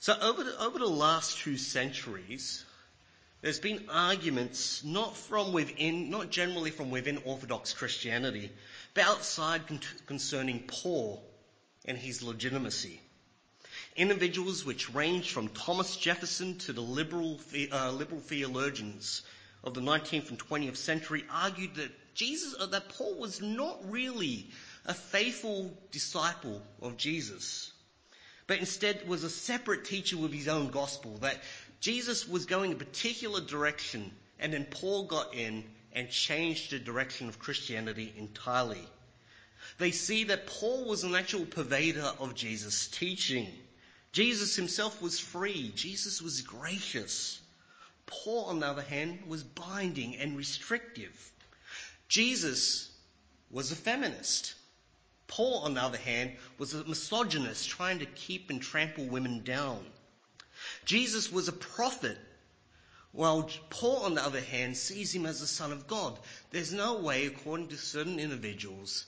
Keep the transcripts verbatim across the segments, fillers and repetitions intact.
So over the, over the last two centuries, there's been arguments not from within, not generally from within Orthodox Christianity, but outside con- concerning Paul and his legitimacy. Individuals which range from Thomas Jefferson to the liberal, uh, liberal theologians of the nineteenth and twentieth century argued that Jesus, uh, that Paul was not really a faithful disciple of Jesus, but instead was a separate teacher with his own gospel, that Jesus was going a particular direction, and then Paul got in and changed the direction of Christianity entirely. They see that Paul was an actual purveyor of Jesus' teaching. Jesus himself was free. Jesus was gracious. Paul, on the other hand, was binding and restrictive. Jesus was a feminist. Paul, on the other hand, was a misogynist, trying to keep and trample women down. Jesus was a prophet, while Paul, on the other hand, sees him as the Son of God. There's no way, according to certain individuals,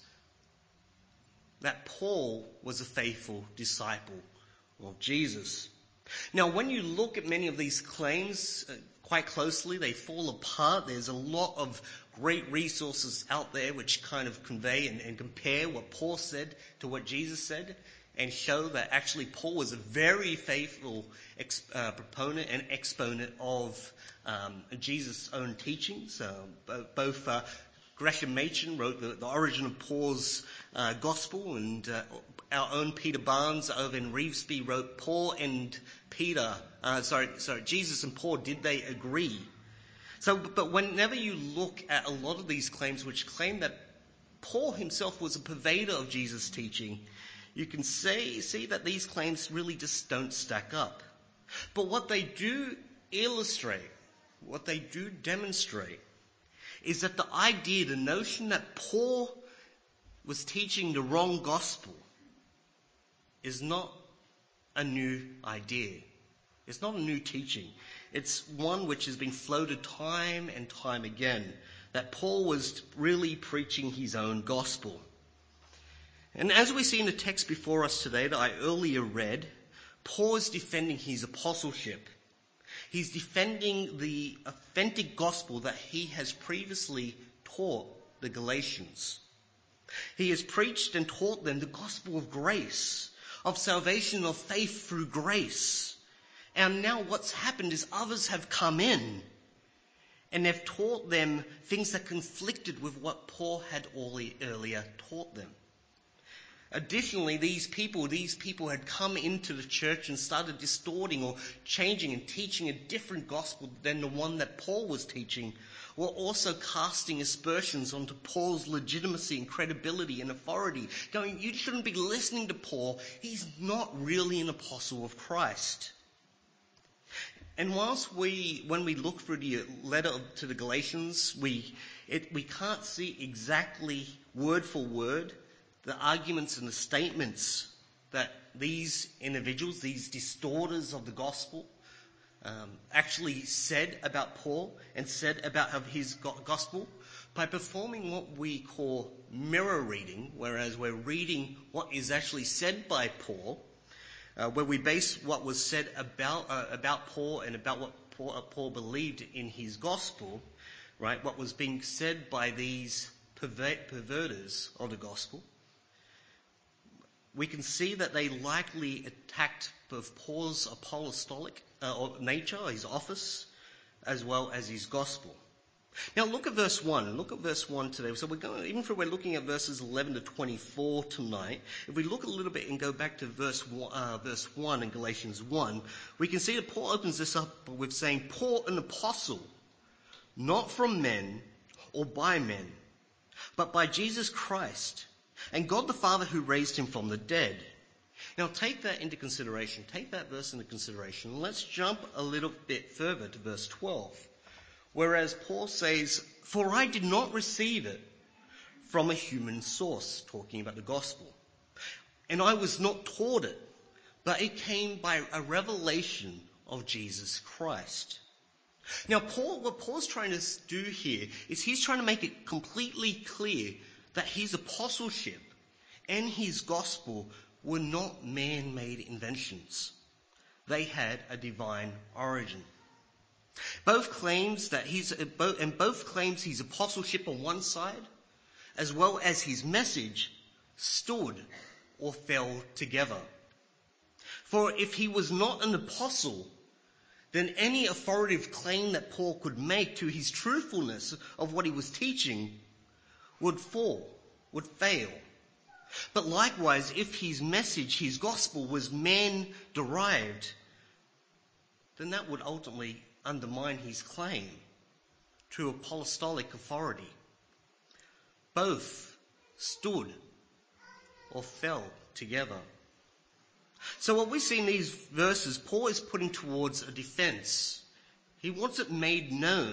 that Paul was a faithful disciple of Jesus. Now, when you look at many of these claims uh, quite closely, they fall apart. There's a lot of great resources out there which kind of convey and, and compare what Paul said to what Jesus said, and show that actually Paul was a very faithful ex, uh, proponent and exponent of um, Jesus' own teachings. Uh, both uh, Gresham Machen wrote the, the Origin of Paul's uh, Gospel, and uh, our own Peter Barnes over in Revesby wrote Paul and Peter, uh, sorry, sorry, Jesus and Paul, did they agree? So, but whenever you look at a lot of these claims which claim that Paul himself was a purveyor of Jesus' teaching, you can say, see that these claims really just don't stack up. But what they do illustrate, what they do demonstrate, is that the idea, the notion that Paul was teaching the wrong gospel is not a new idea. It's not a new teaching. It's one which has been floated time and time again, that Paul was really preaching his own gospel. And as we see in the text before us today that I earlier read, Paul is defending his apostleship. He's defending the authentic gospel that he has previously taught the Galatians. He has preached and taught them the gospel of grace, of salvation, of faith through grace. And now what's happened is others have come in and they've taught them things that conflicted with what Paul had earlier taught them. Additionally, these people, these people had come into the church and started distorting or changing and teaching a different gospel than the one that Paul was teaching, while also casting aspersions onto Paul's legitimacy and credibility and authority, going, you shouldn't be listening to Paul. He's not really an apostle of Christ. And whilst we, when we look through the letter to the Galatians, we, it, we can't see exactly word for word the arguments and the statements that these individuals, these distorters of the gospel, um, actually said about Paul and said about his gospel, by performing what we call mirror reading, whereas we're reading what is actually said by Paul, uh, where we base what was said about uh, about Paul and about what Paul, uh, Paul believed in his gospel, right? What was being said by these perver- perverters of the gospel. We can see that they likely attacked both Paul's apostolic uh, nature, his office, as well as his gospel. Now look at verse one. Look at verse one today. So we're going, even if we're looking at verses eleven to twenty-four tonight, if we look a little bit and go back to verse one, uh, verse one in Galatians one, we can see that Paul opens this up with saying, Paul, an apostle, not from men or by men, but by Jesus Christ, and God the Father who raised him from the dead. Now take that into consideration. Take that verse into consideration. Let's jump a little bit further to verse twelve. Whereas Paul says, for I did not receive it from a human source, talking about the gospel. And I was not taught it, but it came by a revelation of Jesus Christ. Now Paul, what Paul's trying to do here is he's trying to make it completely clear that his apostleship and his gospel were not man-made inventions. They had a divine origin. Both claims that he's, and both claims his apostleship on one side, as well as his message, stood or fell together. For if he was not an apostle, then any authoritative claim that Paul could make to his truthfulness of what he was teaching would fall, would fail. But likewise, if his message, his gospel, was man-derived, then that would ultimately undermine his claim to apostolic authority. Both stood or fell together. So what we see in these verses, Paul is putting towards a defense. He wants it made known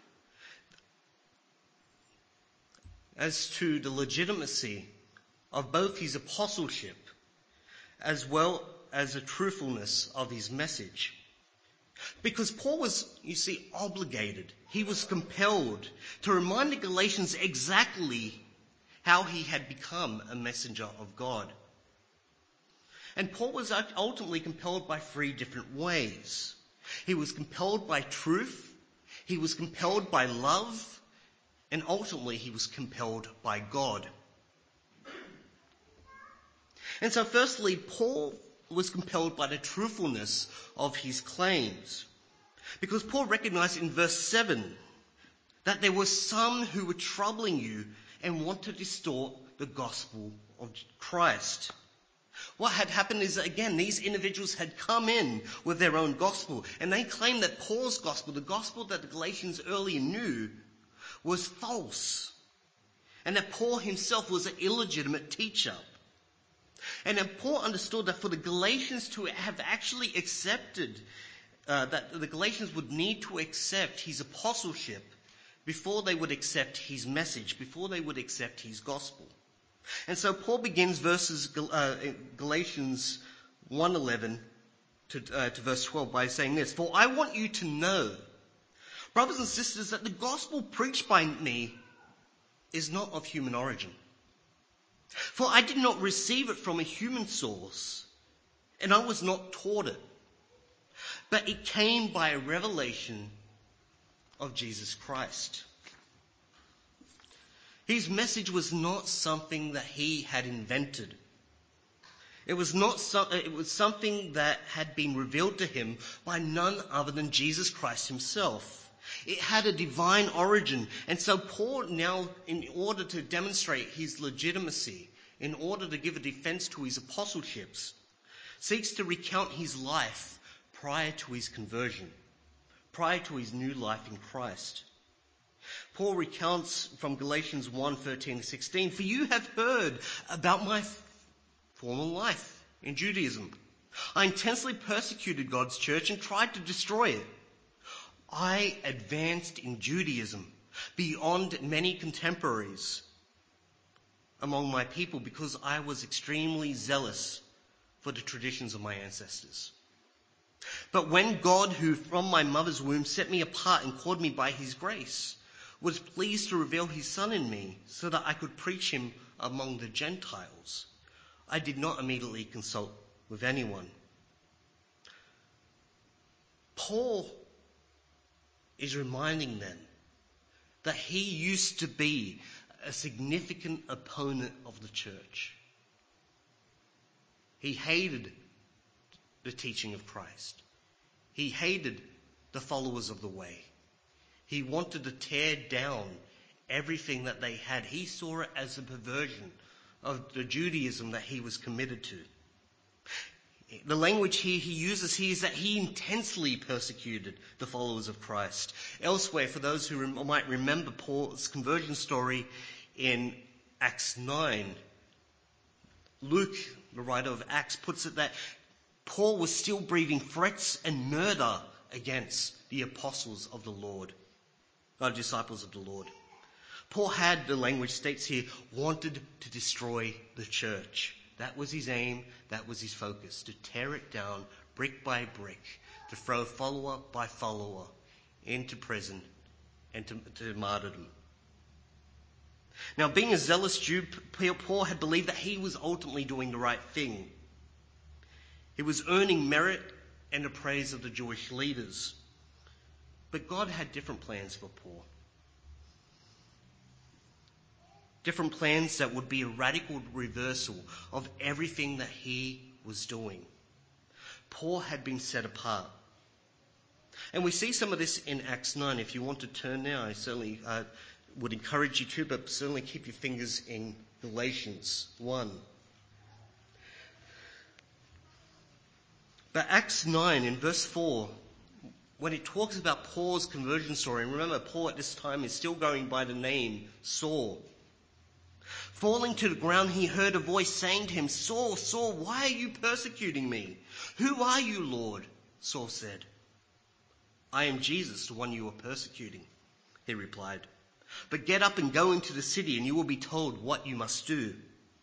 as to the legitimacy of both his apostleship as well as the truthfulness of his message. Because Paul was, you see, obligated. He was compelled to remind the Galatians exactly how he had become a messenger of God. And Paul was ultimately compelled by three different ways. He was compelled by truth, he was compelled by love, and ultimately he was compelled by God. And so firstly, Paul was compelled by the truthfulness of his claims. Because Paul recognized in verse seven that there were some who were troubling you and want to distort the gospel of Christ. What had happened is that, again, these individuals had come in with their own gospel, and they claimed that Paul's gospel, the gospel that the Galatians earlier knew, was false, and that Paul himself was an illegitimate teacher. And then Paul understood that for the Galatians to have actually accepted, uh, that the Galatians would need to accept his apostleship before they would accept his message, before they would accept his gospel. And so Paul begins verses uh, Galatians one eleven to, uh, to verse twelve by saying this: "For I want you to know, brothers and sisters, that the gospel preached by me is not of human origin. For I did not receive it from a human source, and I was not taught it, but it came by a revelation of Jesus Christ." His message was not something that he had invented. It was not so, it was something that had been revealed to him by none other than Jesus Christ himself. It had a divine origin. And so Paul now, in order to demonstrate his legitimacy, in order to give a defense to his apostleships, seeks to recount his life prior to his conversion, prior to his new life in Christ. Paul recounts from Galatians one thirteen to sixteen, "For you have heard about my former life in Judaism. I intensely persecuted God's church and tried to destroy it. I advanced in Judaism beyond many contemporaries among my people because I was extremely zealous for the traditions of my ancestors. But when God, who from my mother's womb set me apart and called me by his grace, was pleased to reveal his Son in me so that I could preach him among the Gentiles, I did not immediately consult with anyone." Paul is reminding them that he used to be a significant opponent of the church. He hated the teaching of Christ. He hated the followers of the way. He wanted to tear down everything that they had. He saw it as a perversion of the Judaism that he was committed to. The language here he uses here is that he intensely persecuted the followers of Christ. Elsewhere, for those who rem- might remember Paul's conversion story in Acts nine, Luke, the writer of Acts, puts it that Paul was still breathing threats and murder against the apostles of the Lord. The disciples of the Lord. Paul had, the language states here, wanted to destroy the church. That was his aim, that was his focus, to tear it down brick by brick, to throw follower by follower into prison and to, to martyrdom. Now, being a zealous Jew, Paul had believed that he was ultimately doing the right thing. He was earning merit and the praise of the Jewish leaders. But God had different plans for Paul. Different plans that would be a radical reversal of everything that he was doing. Paul had been set apart. And we see some of this in Acts nine. If you want to turn now, I certainly uh, would encourage you to, but certainly keep your fingers in Galatians one. But Acts nine in verse four, when it talks about Paul's conversion story, and remember Paul at this time is still going by the name Saul. Falling to the ground, he heard a voice saying to him, "Saul, Saul, why are you persecuting me? Who are you, Lord?" Saul said, "I am Jesus, the one you are persecuting." He replied, "But get up and go into the city, and you will be told what you must do."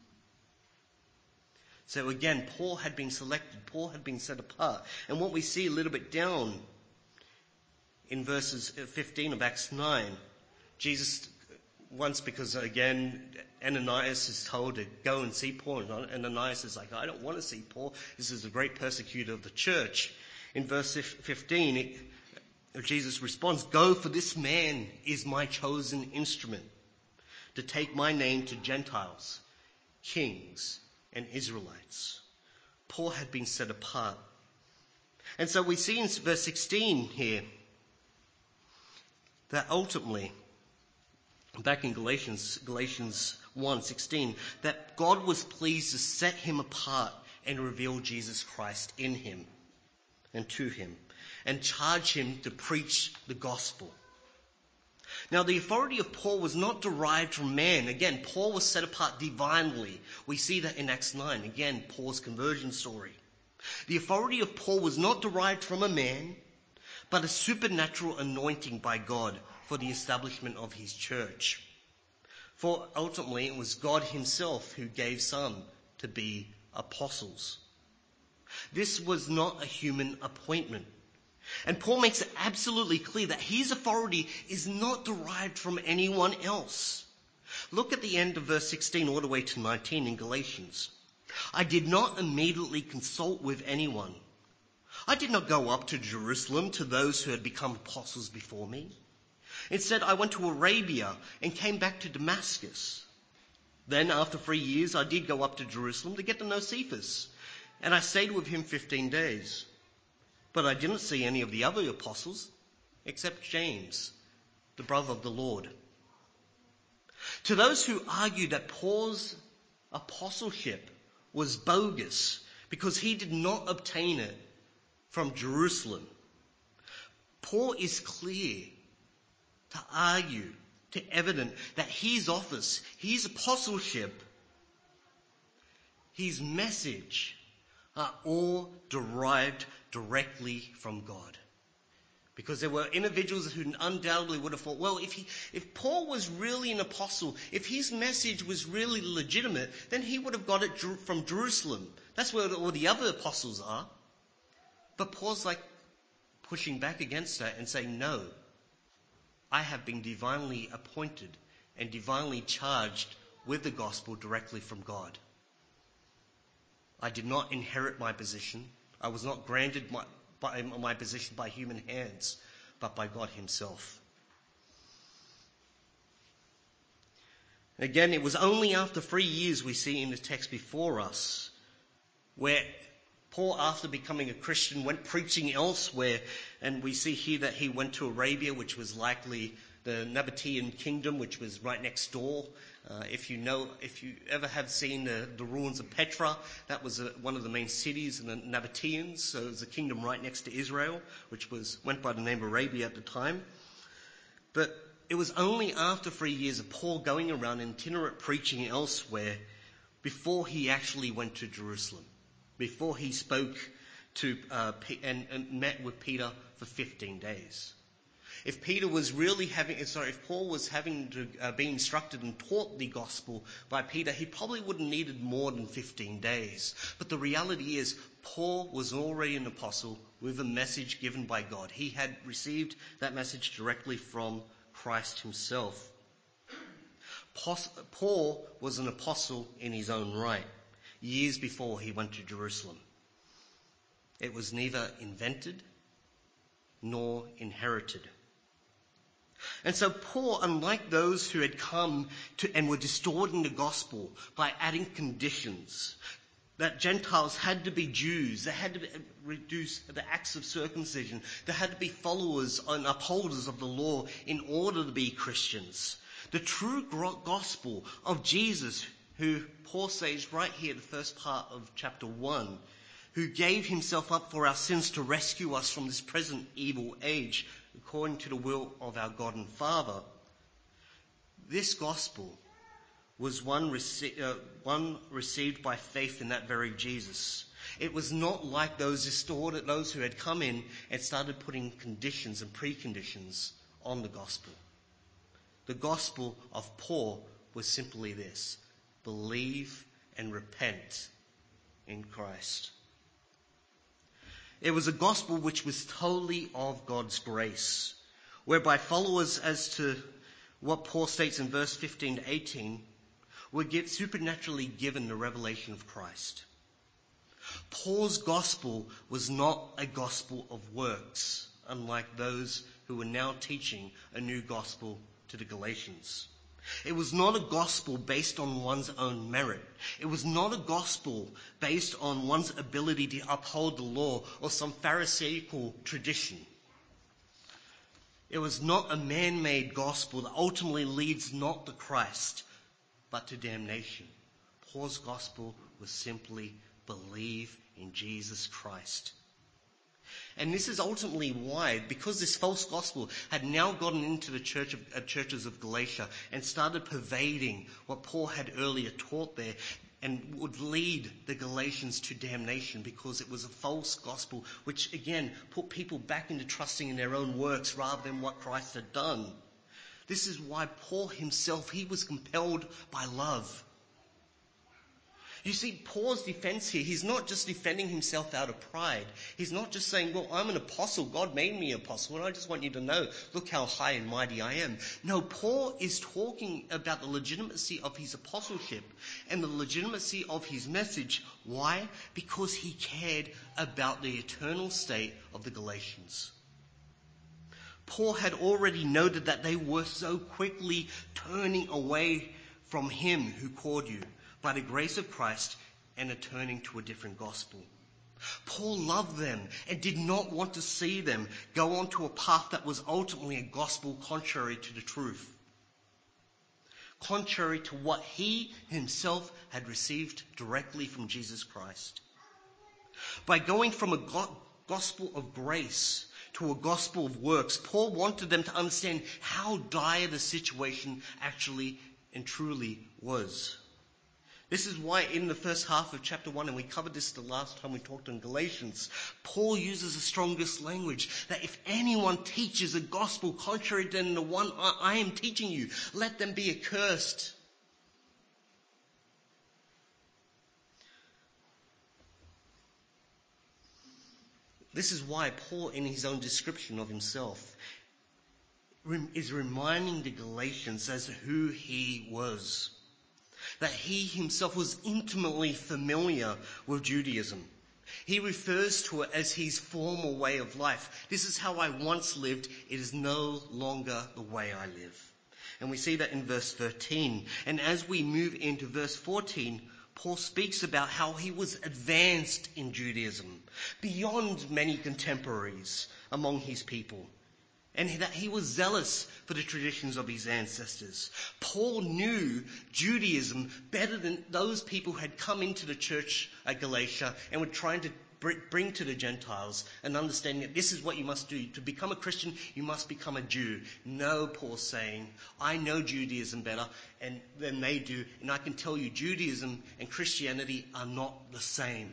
So again, Paul had been selected. Paul had been set apart. And what we see a little bit down in verses fifteen of Acts nine, Jesus once, because again, Ananias is told to go and see Paul, and Ananias is like, "I don't want to see Paul. This is a great persecutor of the church." In verse fifteen, it, Jesus responds, "Go, for this man is my chosen instrument to take my name to Gentiles, kings, and Israelites." Paul had been set apart. And so we see in verse sixteen here that ultimately, back in Galatians, Galatians one sixteen, that God was pleased to set him apart and reveal Jesus Christ in him and to him, and charge him to preach the gospel. Now, the authority of Paul was not derived from man. Again, Paul was set apart divinely. We see that in Acts nine. Again, Paul's conversion story. The authority of Paul was not derived from a man, but a supernatural anointing by God for the establishment of his church. For ultimately, it was God himself who gave some to be apostles. This was not a human appointment. And Paul makes it absolutely clear that his authority is not derived from anyone else. Look at the end of verse sixteen all the way to nineteen in Galatians. "I did not immediately consult with anyone. I did not go up to Jerusalem to those who had become apostles before me. Instead, I went to Arabia and came back to Damascus. Then, after three years, I did go up to Jerusalem to get to know Cephas, and I stayed with him fifteen days. But I didn't see any of the other apostles, except James, the brother of the Lord." To those who argue that Paul's apostleship was bogus because he did not obtain it from Jerusalem, Paul is clear to argue, to evident that his office, his apostleship, his message are all derived directly from God. Because there were individuals who undoubtedly would have thought, well, if he, if Paul was really an apostle, if his message was really legitimate, then he would have got it from Jerusalem. That's where all the other apostles are. But Paul's like pushing back against that and saying, no, I have been divinely appointed and divinely charged with the gospel directly from God. I did not inherit my position. I was not granted my, by, my position by human hands, but by God himself. Again, it was only after three years we see in the text before us where Paul, after becoming a Christian, went preaching elsewhere, and we see here that he went to Arabia, which was likely the Nabatean kingdom, which was right next door. Uh, if you know, if you ever have seen the, the ruins of Petra, that was a, one of the main cities in the Nabateans. So it was a kingdom right next to Israel, which was went by the name Arabia at the time. But it was only after three years of Paul going around itinerant preaching elsewhere before he actually went to Jerusalem, before he spoke to uh, and, and met with Peter for fifteen days. If Peter was really having, sorry, if Paul was having to uh, be instructed and taught the gospel by Peter, he probably would have needed more than fifteen days. But the reality is, Paul was already an apostle with a message given by God. He had received that message directly from Christ himself. Paul was an apostle in his own right, years before he went to Jerusalem. It was neither invented nor inherited. And so Paul, unlike those who had come to and were distorting the gospel by adding conditions, that Gentiles had to be Jews, they had to be, reduce the acts of circumcision, they had to be followers and upholders of the law in order to be Christians. The true gospel of Jesus, who Paul says right here, the first part of chapter one, who gave himself up for our sins to rescue us from this present evil age, according to the will of our God and Father. This gospel was one, rece- uh, one received by faith in that very Jesus. It was not like those distorted, those who had come in and started putting conditions and preconditions on the gospel. The gospel of Paul was simply this: believe and repent in Christ. It was a gospel which was totally of God's grace, whereby followers, as to what Paul states in verse fifteen to eighteen, were get supernaturally given the revelation of Christ. Paul's gospel was not a gospel of works, unlike those who were now teaching a new gospel to the Galatians. It was not a gospel based on one's own merit. It was not a gospel based on one's ability to uphold the law or some Pharisaical tradition. It was not a man-made gospel that ultimately leads not to Christ, but to damnation. Paul's gospel was simply believe in Jesus Christ. And this is ultimately why, because this false gospel had now gotten into the church of, uh, churches of Galatia and started pervading what Paul had earlier taught there, and would lead the Galatians to damnation, because it was a false gospel which again put people back into trusting in their own works rather than what Christ had done. This is why Paul himself, he was compelled by love. You see, Paul's defense here, he's not just defending himself out of pride. He's not just saying, well, I'm an apostle. God made me an apostle, and I just want you to know, look how high and mighty I am. No, Paul is talking about the legitimacy of his apostleship and the legitimacy of his message. Why? Because he cared about the eternal state of the Galatians. Paul had already noted that they were so quickly turning away from him who called you by the grace of Christ and are turning to a different gospel. Paul loved them and did not want to see them go on to a path that was ultimately a gospel contrary to the truth, contrary to what he himself had received directly from Jesus Christ. By going from a go- gospel of grace to a gospel of works, Paul wanted them to understand how dire the situation actually and truly was. This is why in the first half of chapter one, and we covered this the last time we talked in Galatians, Paul uses the strongest language, that if anyone teaches a gospel contrary to the one I am teaching you, let them be accursed. This is why Paul, in his own description of himself, is reminding the Galatians as to who he was. That he himself was intimately familiar with Judaism. He refers to it as his former way of life. This is how I once lived. It is no longer the way I live. And we see that in verse thirteen. And as we move into verse fourteen, Paul speaks about how he was advanced in Judaism, beyond many contemporaries among his people, and that he was zealous for the traditions of his ancestors. Paul knew Judaism better than those people who had come into the church at Galatia and were trying to bring to the Gentiles an understanding that this is what you must do. To become a Christian, you must become a Jew. No, Paul's saying, I know Judaism better and than they do, and I can tell you Judaism and Christianity are not the same.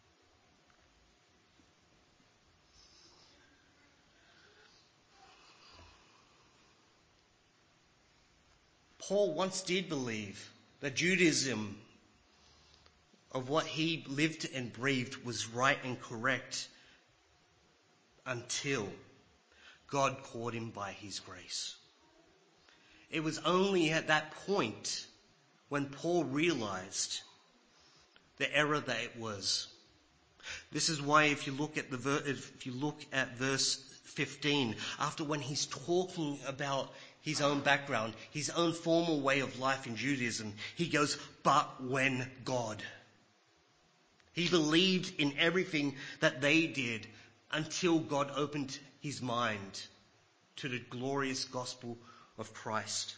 Paul once did believe that Judaism, of what he lived and breathed, was right and correct until God called him by his grace. It was only at that point when Paul realized the error that it was. This is why if you look at the ver- if you look at verse fifteen, after when he's talking about his own background, his own formal way of life in Judaism, he goes, but when God. He believed in everything that they did until God opened his mind to the glorious gospel of Christ.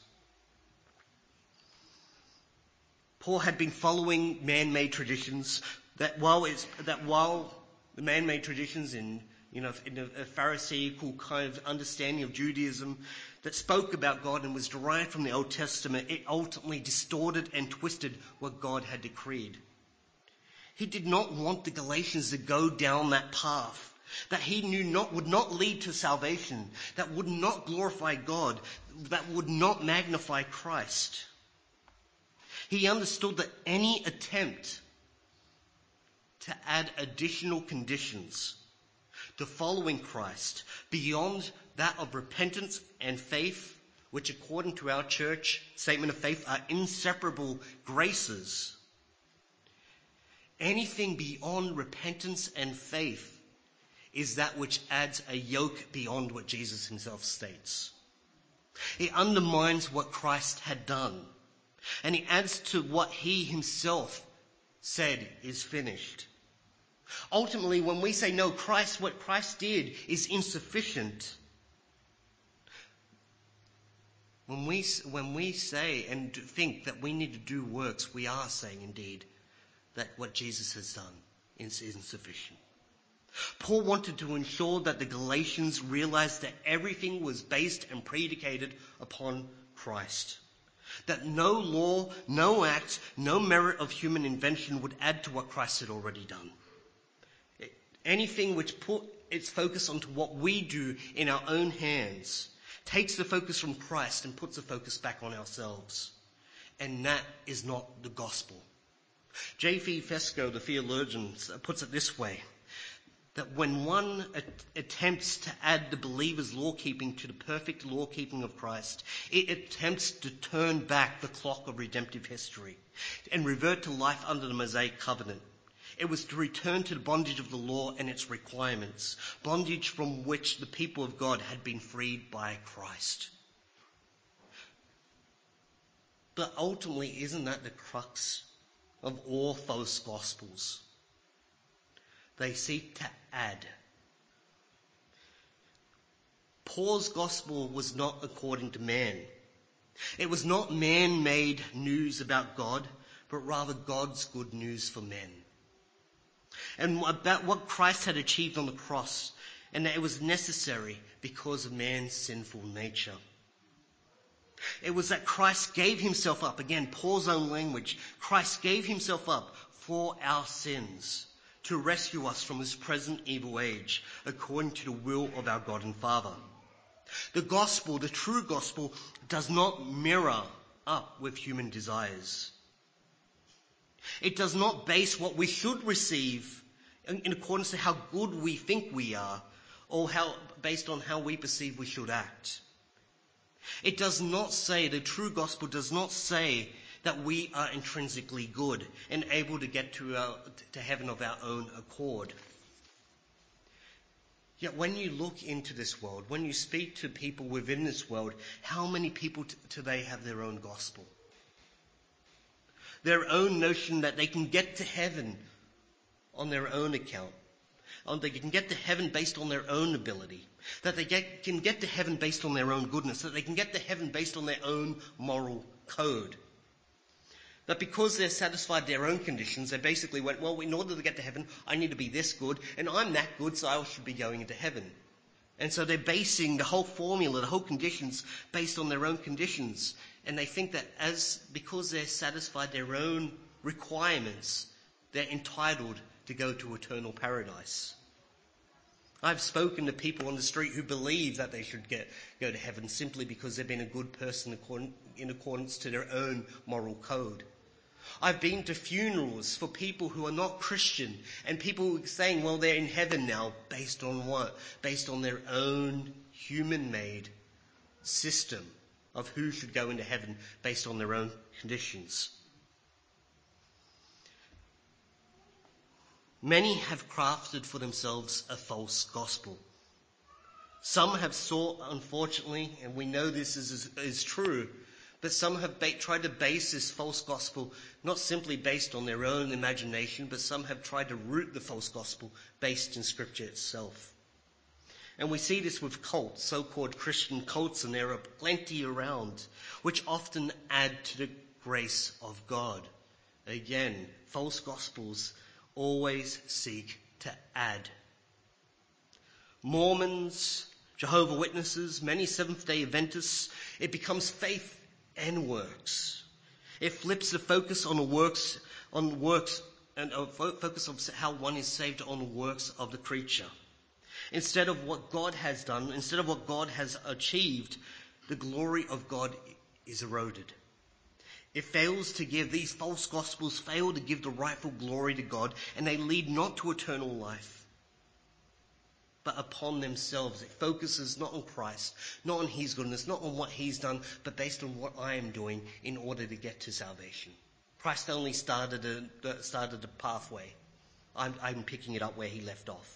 Paul had been following man-made traditions that while it's, that while the man-made traditions in, you know, in a, a Pharisaical kind of understanding of Judaism that spoke about God and was derived from the Old Testament, it ultimately distorted and twisted what God had decreed. He did not want the Galatians to go down that path that he knew not would not lead to salvation, that would not glorify God, that would not magnify Christ. He understood that any attempt to add additional conditions to following Christ beyond that of repentance and faith, which according to our church statement of faith are inseparable graces, anything beyond repentance and faith is that which adds a yoke beyond what Jesus himself states. It undermines what Christ had done, and it adds to what he himself said is finished. Ultimately, when we say no, Christ, what Christ did is insufficient. When we, when we say and think that we need to do works, we are saying indeed that what Jesus has done is insufficient. Paul wanted to ensure that the Galatians realized that everything was based and predicated upon Christ. That no law, no act, no merit of human invention would add to what Christ had already done. Anything which put its focus onto what we do in our own hands takes the focus from Christ and puts the focus back on ourselves. And that is not the gospel. J F Fesco, the theologian, puts it this way, that when one attempts to add the believer's law-keeping to the perfect law-keeping of Christ, it attempts to turn back the clock of redemptive history and revert to life under the Mosaic covenant. It was to return to the bondage of the law and its requirements, bondage from which the people of God had been freed by Christ. But ultimately, isn't that the crux of all false gospels? They seek to add. Paul's gospel was not according to man. It was not man-made news about God, but rather God's good news for men. And about what Christ had achieved on the cross, and that it was necessary because of man's sinful nature. It was that Christ gave himself up, again, Paul's own language, Christ gave himself up for our sins, to rescue us from this present evil age, according to the will of our God and Father. The gospel, the true gospel, does not mirror up with human desires. It does not base what we should receive in, in accordance to how good we think we are, or how based on how we perceive we should act. It does not say, the true gospel does not say that we are intrinsically good and able to get to, our, to heaven of our own accord. Yet when you look into this world, when you speak to people within this world, how many people t- today have their own gospel? Their own notion that they can get to heaven on their own account. And they can get to heaven based on their own ability. That they get, can get to heaven based on their own goodness. That they can get to heaven based on their own moral code. That because they're satisfied their own conditions, they basically went, well, in order to get to heaven, I need to be this good, and I'm that good, so I should be going into heaven. And so they're basing the whole formula, the whole conditions, based on their own conditions. And they think that as because they're satisfied their own requirements, they're entitled to go to eternal paradise. I've spoken to people on the street who believe that they should get go to heaven simply because they've been a good person in accordance to their own moral code. I've been to funerals for people who are not Christian, and people saying, well, they're in heaven now, based on what? Based on their own human-made system of who should go into heaven based on their own conditions. Many have crafted for themselves a false gospel. Some have sought, unfortunately, and we know this is, is true, but some have ba- tried to base this false gospel not simply based on their own imagination, but some have tried to root the false gospel based in Scripture itself. And we see this with cults, so-called Christian cults, and there are plenty around, which often add to the grace of God. Again, false gospels always seek to add. Mormons, Jehovah's Witnesses, many Seventh-day Adventists, it becomes faith and works. It flips the focus on the works, on works, and a focus of how one is saved on the works of the creature. Instead of what God has done, instead of what God has achieved, the glory of God is eroded. It fails to give, these false gospels fail to give the rightful glory to God, and they lead not to eternal life, but upon themselves. It focuses not on Christ, not on his goodness, not on what he's done, but based on what I am doing in order to get to salvation. Christ only started a, started a pathway. I'm, I'm picking it up where he left off.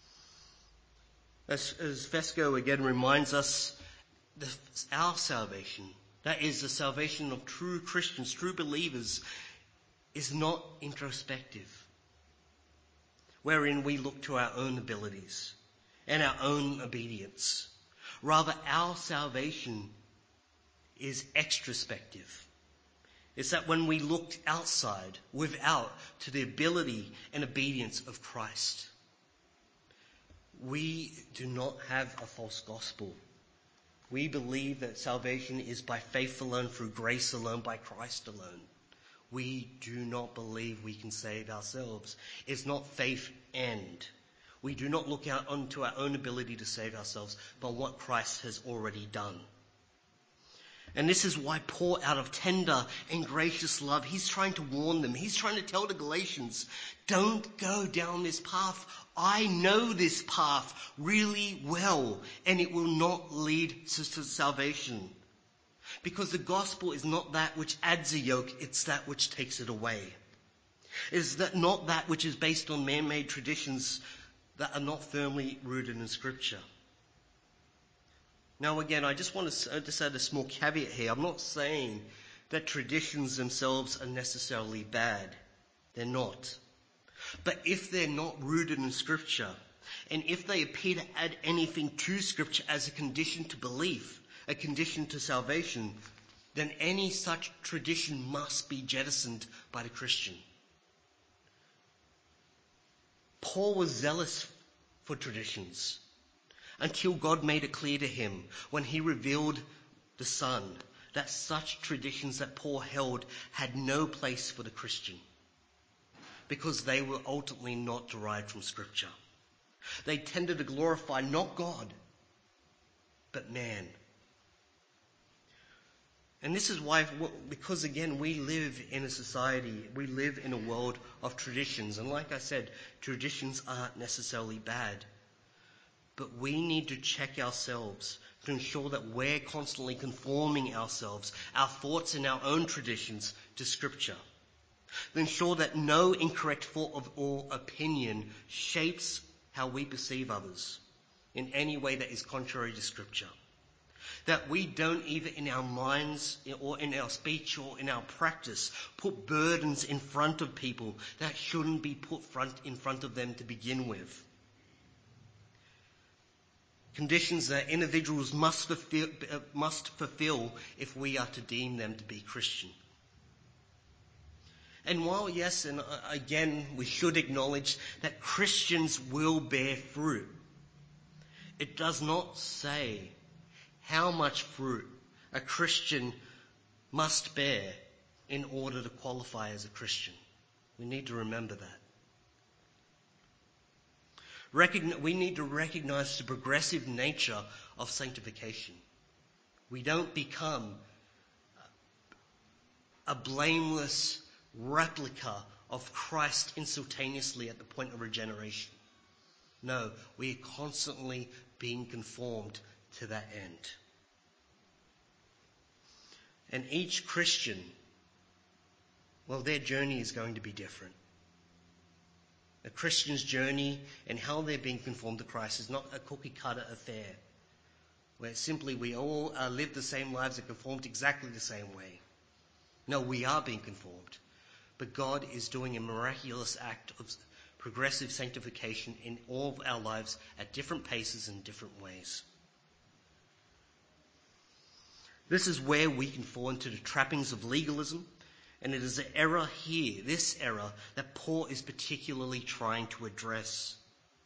As, as Fesco again reminds us, the, our salvation, that is the salvation of true Christians, true believers, is not introspective, wherein we look to our own abilities and our own obedience. Rather, our salvation is extrospective. It's that when we look outside, without, to the ability and obedience of Christ. We do not have a false gospel. We believe that salvation is by faith alone, through grace alone, by Christ alone. We do not believe we can save ourselves. It's not faith and. We do not look out onto our own ability to save ourselves, but what Christ has already done. And this is why Paul, out of tender and gracious love, he's trying to warn them. He's trying to tell the Galatians, don't go down this path. I know this path really well, and it will not lead to, to salvation. Because the gospel is not that which adds a yoke, it's that which takes it away. It is that not that which is based on man-made traditions that are not firmly rooted in Scripture. Now again, I just want to just add a small caveat here. I'm not saying that traditions themselves are necessarily bad. They're not. But if they're not rooted in Scripture, and if they appear to add anything to Scripture as a condition to belief, a condition to salvation, then any such tradition must be jettisoned by the Christian. Paul was zealous for traditions until God made it clear to him when he revealed the Son that such traditions that Paul held had no place for the Christian, because they were ultimately not derived from Scripture. They tended to glorify not God, but man. And this is why, because again, we live in a society, we live in a world of traditions. And like I said, traditions aren't necessarily bad. But we need to check ourselves to ensure that we're constantly conforming ourselves, our thoughts and our own traditions, to Scripture. To ensure that no incorrect thought of or opinion shapes how we perceive others in any way that is contrary to Scripture. That we don't either in our minds or in our speech or in our practice put burdens in front of people that shouldn't be put front in front of them to begin with. Conditions that individuals must fulfill, uh, must fulfill if we are to deem them to be Christian. And while, yes, and again, we should acknowledge that Christians will bear fruit, it does not say how much fruit a Christian must bear in order to qualify as a Christian. We need to remember that. Recogn- we need to recognize the progressive nature of sanctification. We don't become a blameless replica of Christ instantaneously at the point of regeneration. No, we are constantly being conformed to that end. And each Christian, well, their journey is going to be different. A Christian's journey and how they're being conformed to Christ is not a cookie-cutter affair, where simply we all uh, live the same lives and conformed exactly the same way. No, we are being conformed. But God is doing a miraculous act of progressive sanctification in all of our lives at different paces and different ways. This is where we can fall into the trappings of legalism, and it is an error here, this error, that Paul is particularly trying to address.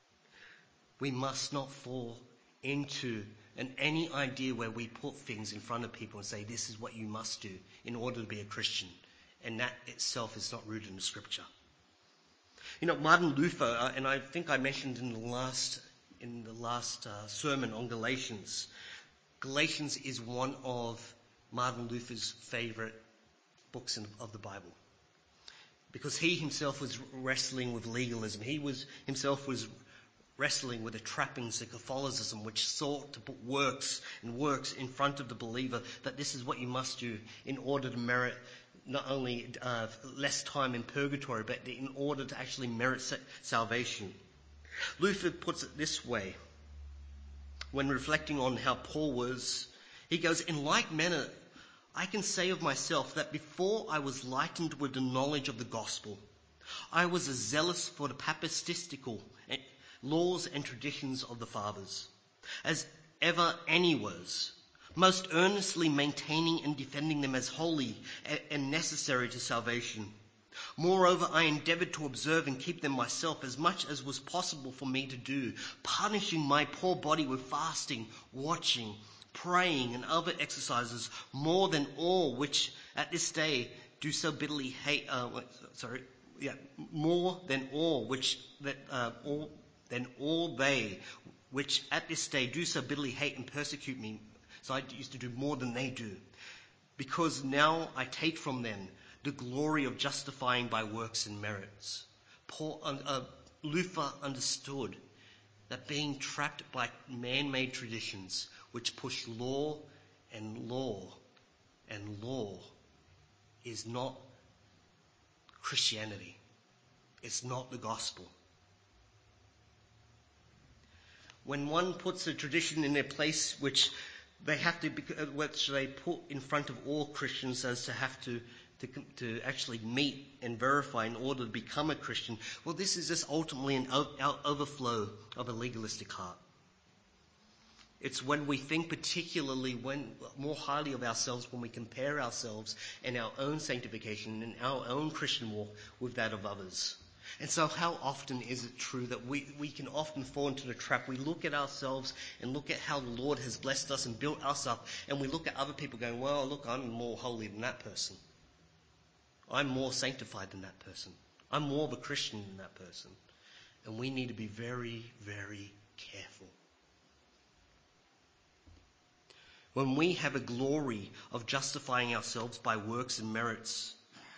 We must not fall into an any idea where we put things in front of people and say, this is what you must do in order to be a Christian. And that itself is not rooted in the Scripture. You know, Martin Luther, uh, and I think I mentioned in the last in the last uh, sermon on Galatians, Galatians is one of Martin Luther's favorite books in, of the Bible, because he himself was wrestling with legalism. He was himself was wrestling with the trappings of Catholicism, which sought to put works and works in front of the believer, that this is what you must do in order to merit not only uh, less time in purgatory, but in order to actually merit salvation. Luther puts it this way when reflecting on how Paul was. He goes, in like manner, I can say of myself that before I was lightened with the knowledge of the gospel, I was as zealous for the papistical laws and traditions of the fathers as ever any was, most earnestly maintaining and defending them as holy and necessary to salvation. Moreover, I endeavoured to observe and keep them myself as much as was possible for me to do, punishing my poor body with fasting, watching, praying, and other exercises, more than all which at this day do so bitterly hate. Uh, sorry, yeah, more than all which that uh, all than all they which at this day do so bitterly hate and persecute me. So I used to do more than they do, because now I take from them the glory of justifying by works and merits. Paul, uh, Luther understood that being trapped by man-made traditions which push law and law and law is not Christianity. It's not the gospel. When one puts a tradition in their place which they have to, which they put in front of all Christians as to have to To, to actually meet and verify in order to become a Christian, well, this is just ultimately an o- overflow of a legalistic heart. It's when we think particularly when more highly of ourselves when we compare ourselves and our own sanctification and our own Christian walk with that of others. And so how often is it true that we, we can often fall into the trap? We look at ourselves and look at how the Lord has blessed us and built us up, and we look at other people going, well, look, I'm more holy than that person. I'm more sanctified than that person. I'm more of a Christian than that person. And we need to be very, very careful. When we have a glory of justifying ourselves by works and merits,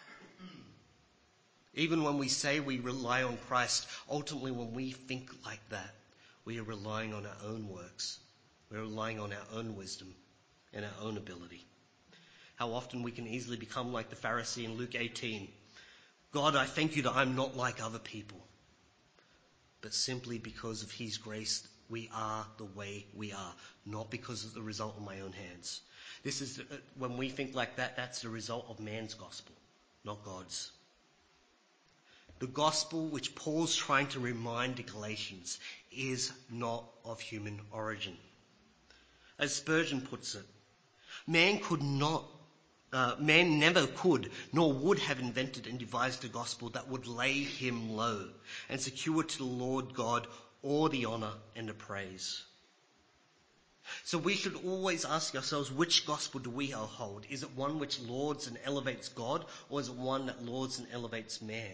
even when we say we rely on Christ, ultimately when we think like that, we are relying on our own works. We're relying on our own wisdom and our own ability. How often we can easily become like the Pharisee in Luke eighteen. God, I thank you that I'm not like other people. But simply because of his grace, we are the way we are, not because of the result of my own hands. This is, when we think like that, that's the result of man's gospel, not God's. The gospel which Paul's trying to remind the Galatians is not of human origin. As Spurgeon puts it, man could not Uh, man never could nor would have invented and devised a gospel that would lay him low and secure to the Lord God all the honour and the praise. So we should always ask ourselves, which gospel do we hold? Is it one which lauds and elevates God, or is it one that lauds and elevates man?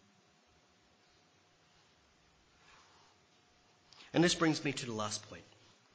And this brings me to the last point.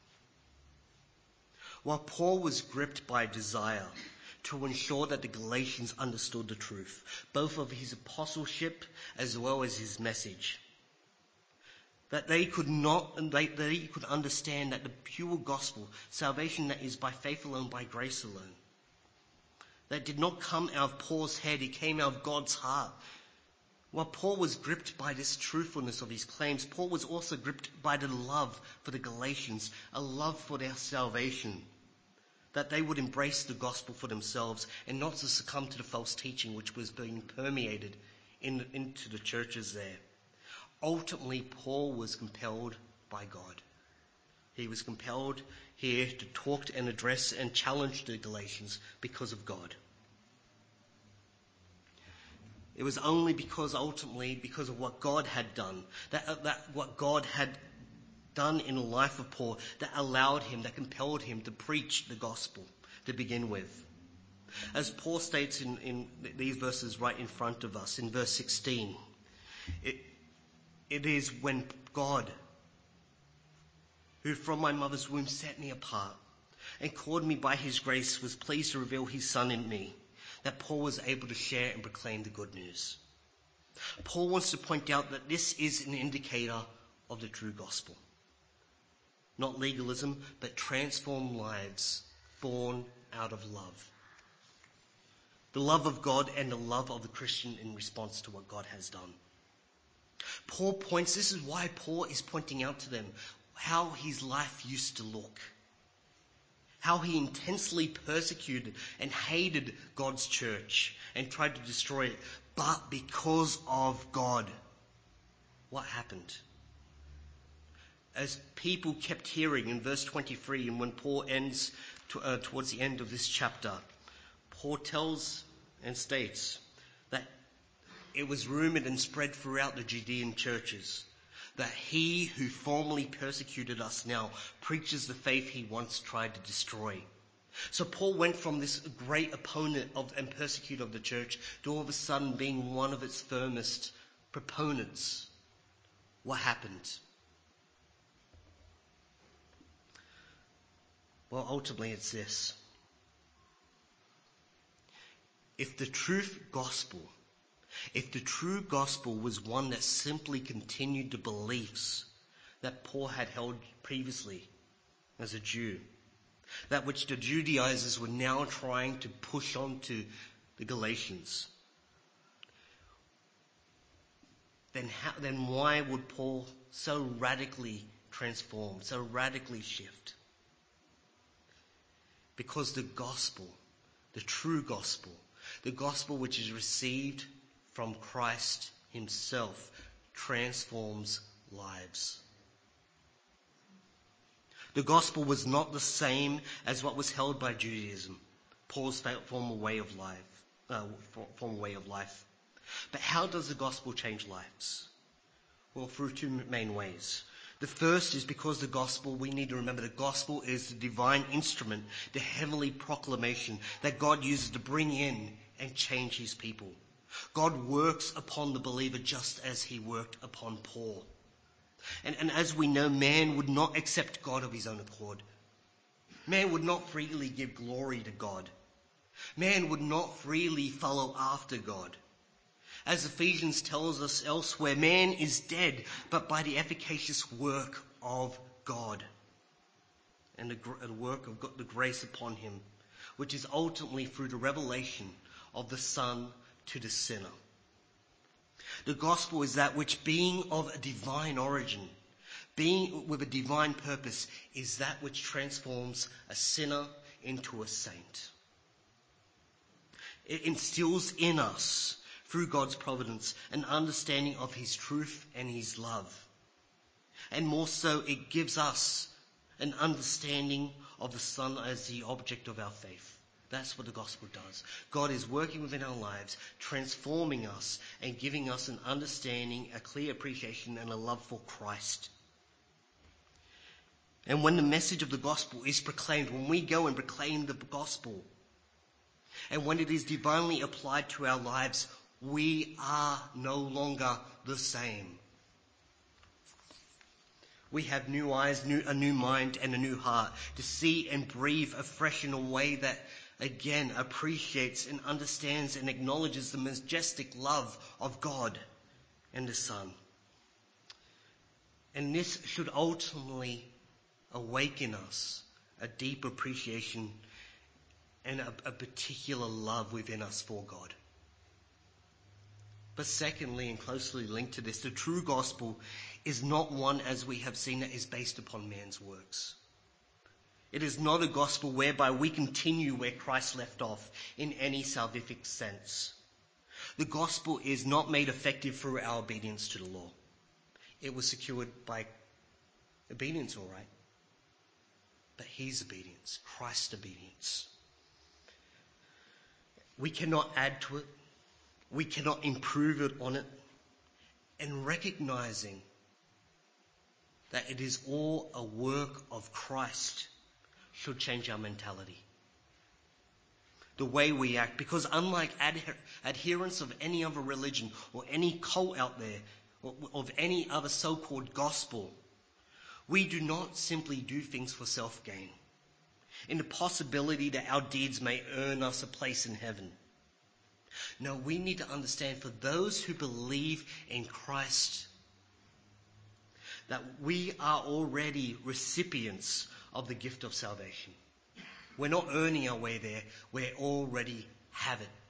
While Paul was gripped by desire to ensure that the Galatians understood the truth, both of his apostleship as well as his message, that they could not, they, that they could understand that the pure gospel, salvation that is by faith alone, by grace alone, that did not come out of Paul's head, it came out of God's heart. While Paul was gripped by this truthfulness of his claims, Paul was also gripped by the love for the Galatians, a love for their salvation, that they would embrace the gospel for themselves and not to succumb to the false teaching which was being permeated in, into the churches there. Ultimately, Paul was compelled by God. He was compelled here to talk and address and challenge the Galatians because of God. It was only because ultimately, because of what God had done, that, that what God had done in the life of Paul, that allowed him, that compelled him to preach the gospel to begin with. As Paul states in, in these verses right in front of us, in verse sixteen, it, it is when God, who from my mother's womb set me apart and called me by his grace, was pleased to reveal his Son in me, that Paul was able to share and proclaim the good news. Paul wants to point out that this is an indicator of the true gospel. Not legalism, but transformed lives born out of love. The love of God and the love of the Christian in response to what God has done. Paul points, this is why Paul is pointing out to them how his life used to look. How he intensely persecuted and hated God's church and tried to destroy it. But because of God, what happened? As people kept hearing in verse twenty-three, and when Paul ends to, uh, towards the end of this chapter, Paul tells and states that it was rumored and spread throughout the Judean churches that he who formerly persecuted us now preaches the faith he once tried to destroy. So Paul went from this great opponent of and persecutor of the church to all of a sudden being one of its firmest proponents. What happened? Well, ultimately it's this. If the truth gospel If the true gospel was one that simply continued the beliefs that Paul had held previously as a Jew, that which the Judaizers were now trying to push on to the Galatians, then how, then why would Paul so radically transform, so radically shift? Because the gospel, the true gospel, the gospel which is received from Christ himself, transforms lives. The gospel was not the same as what was held by Judaism, Paul's former way of life. Uh, former way of life. But how does the gospel change lives? Well, through two main ways. The first is because the gospel, we need to remember the gospel is the divine instrument, the heavenly proclamation that God uses to bring in and change his people. God works upon the believer just as he worked upon Paul. And, and as we know, man would not accept God of his own accord. Man would not freely give glory to God. Man would not freely follow after God. As Ephesians tells us elsewhere, man is dead, but by the efficacious work of God and the, the work of God, the grace upon him, which is ultimately through the revelation of the Son to the sinner. The gospel is that which, being of a divine origin, being with a divine purpose, is that which transforms a sinner into a saint. It instills in us, through God's providence, an understanding of his truth and his love. And more so, it gives us an understanding of the Son as the object of our faith. That's what the gospel does. God is working within our lives, transforming us and giving us an understanding, a clear appreciation and a love for Christ. And when the message of the gospel is proclaimed, when we go and proclaim the gospel, and when it is divinely applied to our lives, we are no longer the same. We have new eyes, new, a new mind and a new heart to see and breathe afresh in a way that again appreciates and understands and acknowledges the majestic love of God and the Son. And this should ultimately awaken us a deep appreciation and a, a particular love within us for God. But secondly, and closely linked to this, the true gospel is not one, as we have seen, that is based upon man's works. It is not a gospel whereby we continue where Christ left off in any salvific sense. The gospel is not made effective through our obedience to the law. It was secured by obedience, all right. But his obedience, Christ's obedience. We cannot add to it. We cannot improve it on it. And recognizing that it is all a work of Christ should change our mentality. The way we act. Because unlike adher- adherents of any other religion or any cult out there, or of any other so-called gospel, we do not simply do things for self-gain, in the possibility that our deeds may earn us a place in heaven. No, we need to understand, for those who believe in Christ, that we are already recipients of the gift of salvation. We're not earning our way there, we already have it.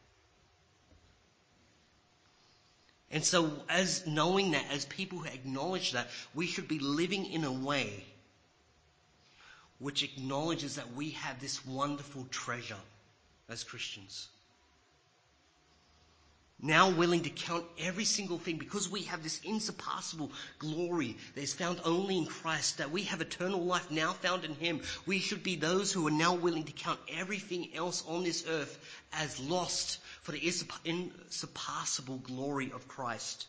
And so, as knowing that, as people who acknowledge that, we should be living in a way which acknowledges that we have this wonderful treasure as Christians. Now willing to count every single thing, because we have this insurpassable glory that is found only in Christ, that we have eternal life now found in him. We should be those who are now willing to count everything else on this earth as lost for the insurpassable glory of Christ.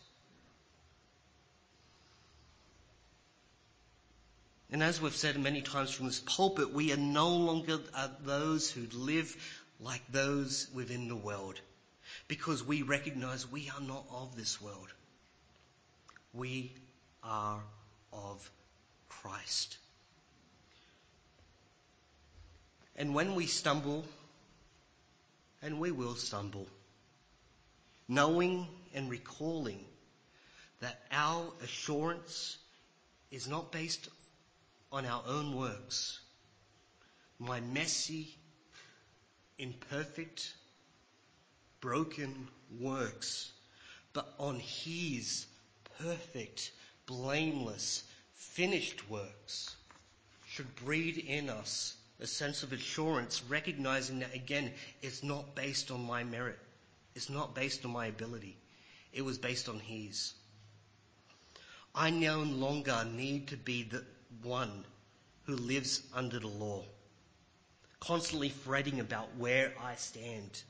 And as we've said many times from this pulpit, we are no longer those who live like those within the world, because we recognize we are not of this world. We are of Christ. And when we stumble, and we will stumble, knowing and recalling that our assurance is not based on our own works, my messy, imperfect, broken works, but on his perfect, blameless, finished works, should breed in us a sense of assurance, recognizing that, again, it's not based on my merit. It's not based on my ability. It was based on his. I no longer need to be the one who lives under the law, constantly fretting about where I stand.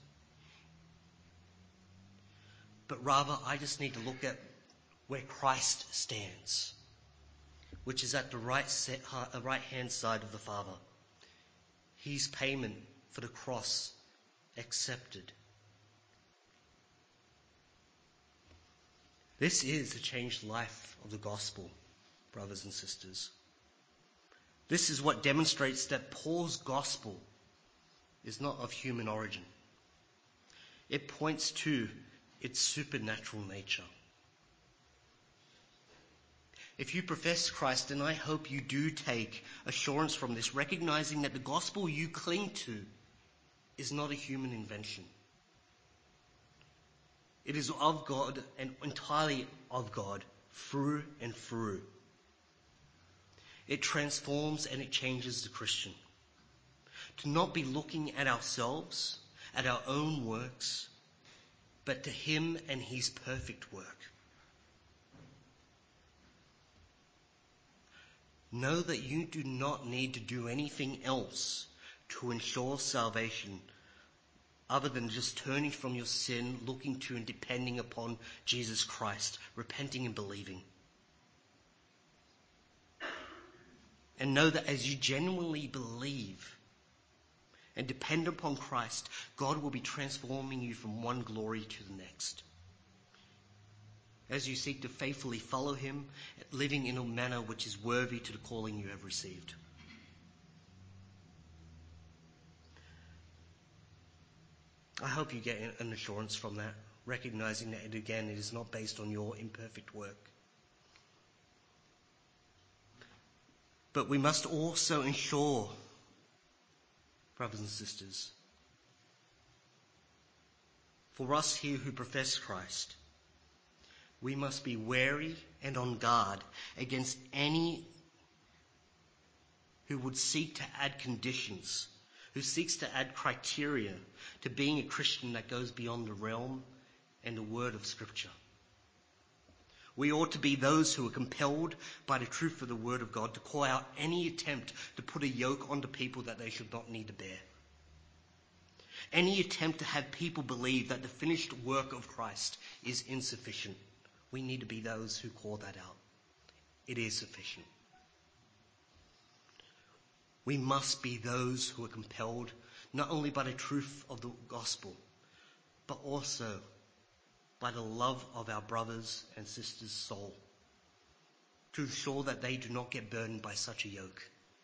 But rather, I just need to look at where Christ stands, which is at the right, set, uh, right hand side of the Father. His payment for the cross accepted. This is the changed life of the gospel, brothers and sisters. This is what demonstrates that Paul's gospel is not of human origin. It points to its supernatural nature. If you profess Christ, and I hope you do take assurance from this, recognizing that the gospel you cling to is not a human invention. It is of God and entirely of God, through and through. It transforms and it changes the Christian. To not be looking at ourselves, at our own works, but to him and his perfect work. Know that you do not need to do anything else to ensure salvation other than just turning from your sin, looking to and depending upon Jesus Christ, repenting and believing. And know that as you genuinely believe and depend upon Christ, God will be transforming you from one glory to the next. As you seek to faithfully follow him, living in a manner which is worthy to the calling you have received. I hope you get an assurance from that, recognizing that, again, it is not based on your imperfect work. But we must also ensure, brothers and sisters, for us here who profess Christ, We must be wary and on guard against any who would seek to add conditions, who seeks to add criteria to being a Christian that goes beyond the realm and the word of Scripture. We ought to be those who are compelled by the truth of the word of God to call out any attempt to put a yoke onto people that they should not need to bear. Any attempt to have people believe that the finished work of Christ is insufficient. We need to be those who call that out. It is sufficient. We must be those who are compelled not only by the truth of the gospel, but also by the love of our brothers and sisters' soul, to ensure that they do not get burdened by such a yoke.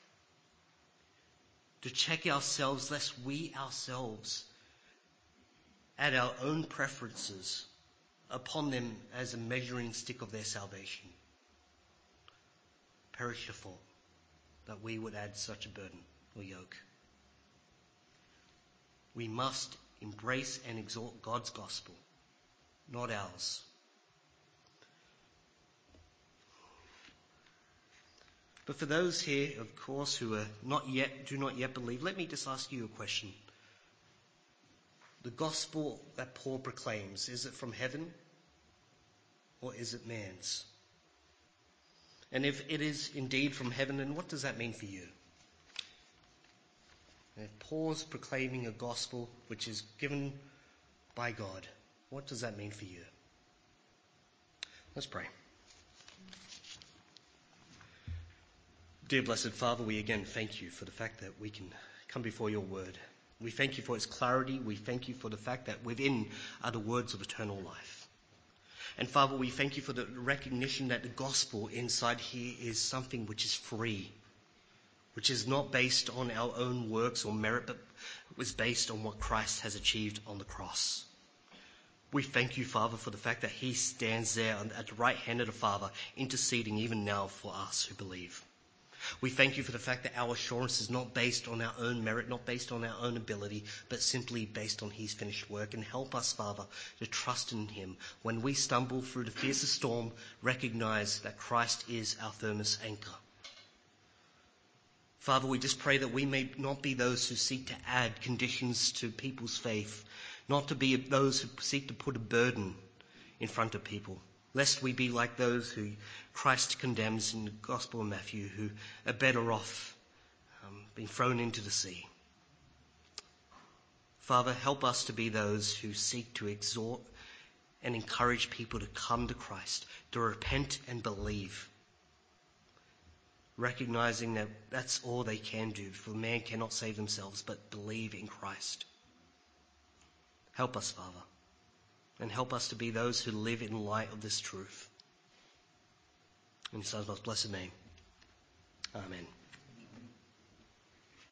To check ourselves lest we ourselves add our own preferences upon them as a measuring stick of their salvation. Perish the thought that we would add such a burden or yoke. We must embrace and exalt God's gospel, not ours. But for those here, of course, who are not yet, do not yet believe, let me just ask you a question. The gospel that Paul proclaims, is it from heaven or is it man's? And if it is indeed from heaven, then what does that mean for you? And if Paul's proclaiming a gospel which is given by God, what does that mean for you? Let's pray. Dear blessed Father, we again thank you for the fact that we can come before your word. We thank you for its clarity. We thank you for the fact that within are the words of eternal life. And Father, we thank you for the recognition that the gospel inside here is something which is free, which is not based on our own works or merit, but was based on what Christ has achieved on the cross. We thank you, Father, for the fact that he stands there at the right hand of the Father, interceding even now for us who believe. We thank you for the fact that our assurance is not based on our own merit, not based on our own ability, but simply based on his finished work. And help us, Father, to trust in him. When we stumble through the fiercest storm, recognize that Christ is our firmest anchor. Father, we just pray that we may not be those who seek to add conditions to people's faith, not to be those who seek to put a burden in front of people, lest we be like those who Christ condemns in the Gospel of Matthew, who are better off um, being thrown into the sea. Father, help us to be those who seek to exhort and encourage people to come to Christ, to repent and believe, recognizing that that's all they can do, for man cannot save themselves, but believe in Christ. Help us, Father, and help us to be those who live in light of this truth. In His Son's most blessed name. Amen.